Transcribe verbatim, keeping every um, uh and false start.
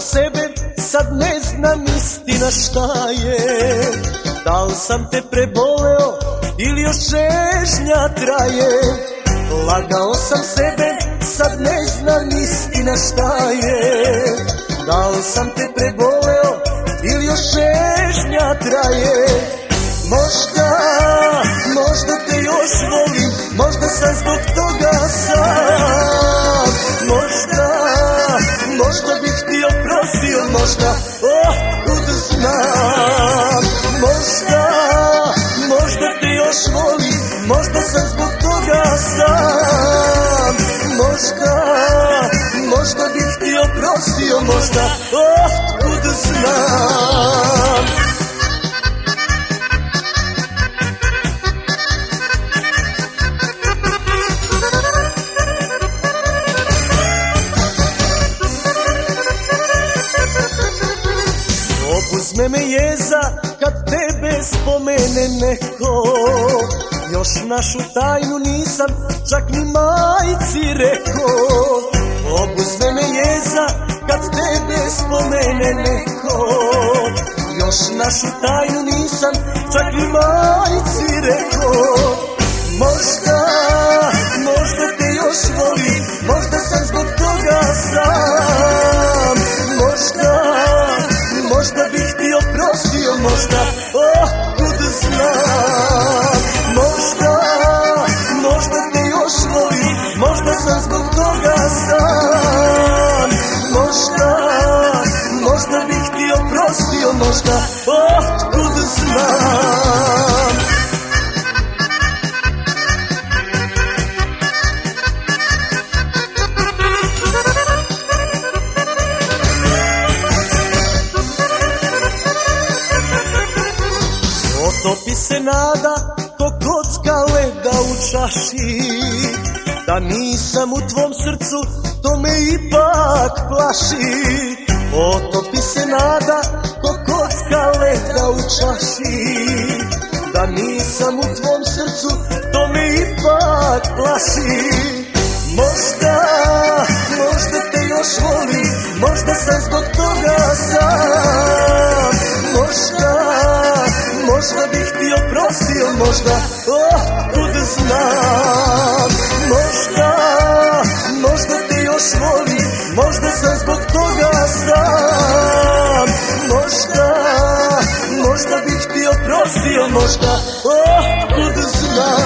sebe, sad ne znam istina šta je. Da li sam te preboleo ili još čežnja traje? Lagao sam sebe, sad ne znam istina šta je. Da li sam te preboleo ili još čežnja traje? Možda, možda te još volim, možda sam zbog toga sam. Možda, možda bih ti oprostio, možda, oh, kud znam. Možda, možda te još volim, možda sam zbog toga sam. Možda, možda bih ti oprostio, možda, oh, kud znam. Uzme me jeza kad tebe spomene neko. Još našu tajnu nisam čak ni majci rekao. Obuzme me jeza kad tebe spomene neko. Još našu tajnu nisam čak ni majci rekao. Možda, možda te još volim, možda sam zbog toga sam. Možda, možda bih ti oprostio, možda, oh, kud znam. Možda, možda te još volim, možda sam zbog toga sam. Možda, možda bih ti oprostio, možda, oh, kud znam. Topi se nada ko kocka leda u čaši. Da nisam u tvom srcu, to me ipak plaši. Otopi se nada ko kocka leda u čaši. Da nisam u tvom srcu, to me ipak plaši. Možda, možda te još volim, možda sam zbog toga sam. Možda, možda bih ti oprostio, možda, oh, kud znam. Možda, možda te još volim, možda sam zbog toga sam. Možda, možda bih ti oprostio, možda, oh, kud znam.